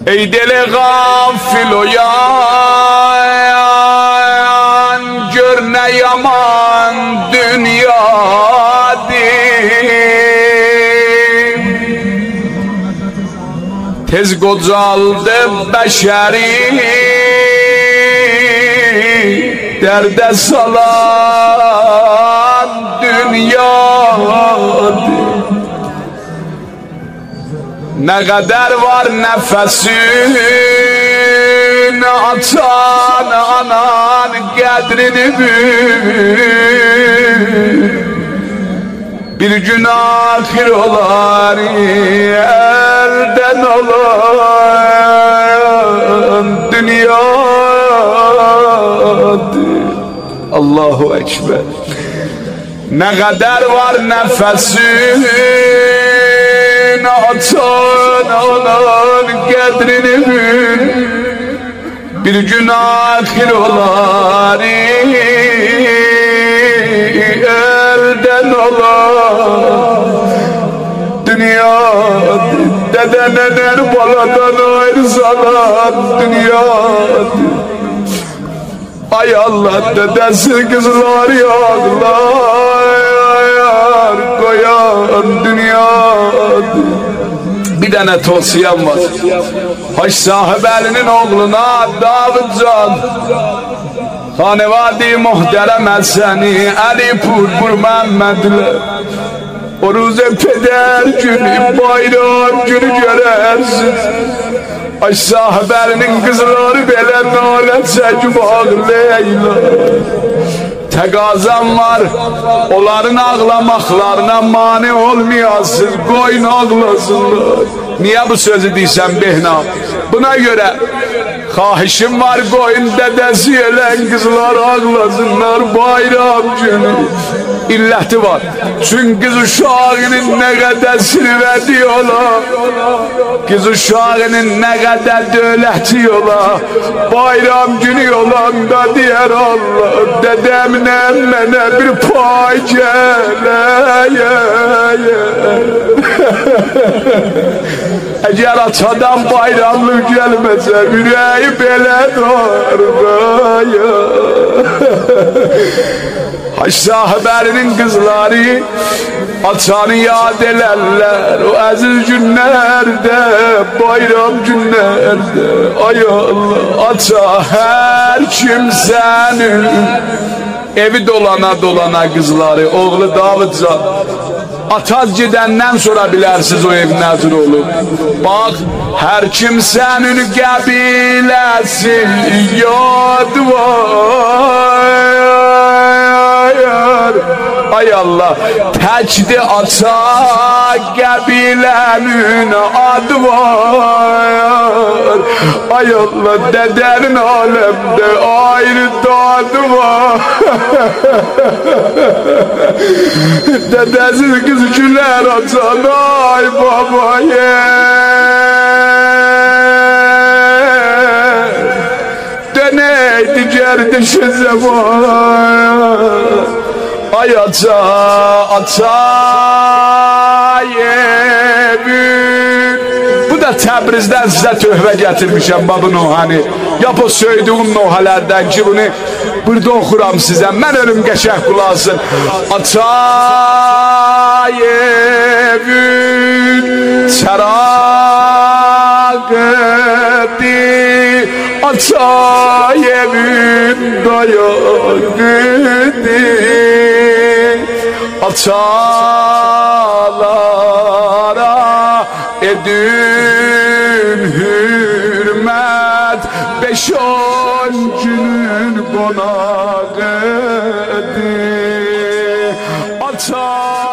ey deli gafil uyan, gör ne yaman dünyadır. Tez qocaldı beşeri, derde salan dünyadır. Ne kadar var nefesin atan anan kadrini bil. Bir gün ahir olar elden olan dünyadır. Allahu Ekber. Ne kadar var nefesin atan anan kadrini bil. Bir gün ahir olar elden olan dünyadır. Dede neler baladan ayrısalar dünyadır. Ay Allah, dedesi kızlar yağlar koyan dünyadır. Bir tane tavsiyem var. Haç Sahibeli'nin oğluna Davudcan, Hanevadi muhterem Eseni Ali Pur Mehmet'le o ruze peder günü bayram günü görersin. Haç Sahibeli'nin kızları belen nalet secbağ Leyla. Tegazem var, onların ağlamaklarına mani olmayasın, koyun ağlasınlar. Niye bu sözü diysem Behnam? Buna göre kahişim var, koyun dedesi yelen kızlar ağlasınlar bayram günü. İlleti var. Çünkü kız uşağının ne kadar sirvediyorlar, kız uşağının ne kadar dövletiyorlar. Bayram günü olanda diğer Allah, dedemle emmene bir pay gele. Eğer atadan bayramlık gelmese yüreği bele dargaya. Haç Sahibeli'nin kızları atanı yad ederler o aziz günlerde, bayram günlerde. Ay Allah, ata her kimsenin evi dolana dolana kızları, oğlu Davudcan. Ataz gidenden sonra bilersiz o ev nezir olur. Bak, her kimsenin kabilesi yad var. Ay Allah, tecdi ata kabilenin adı var. Ay Allah, dedenin alemde ayrı tadı var. Dedesiz kız güler atan ay babaya. Döneydi gerdişi zaman. Ay ata, ata yemin. Bu da Təbrizdən size töhve getirmişim babı Nuhani. Yap o söylediğim Nuhalerden ki bunu burada okuram size. Ben ölüm geçek kulasın. Ata yemin çaragıdi, ata yemin dayagıdi. Atalara edin hürmet, 5-10 günün konağı. Ata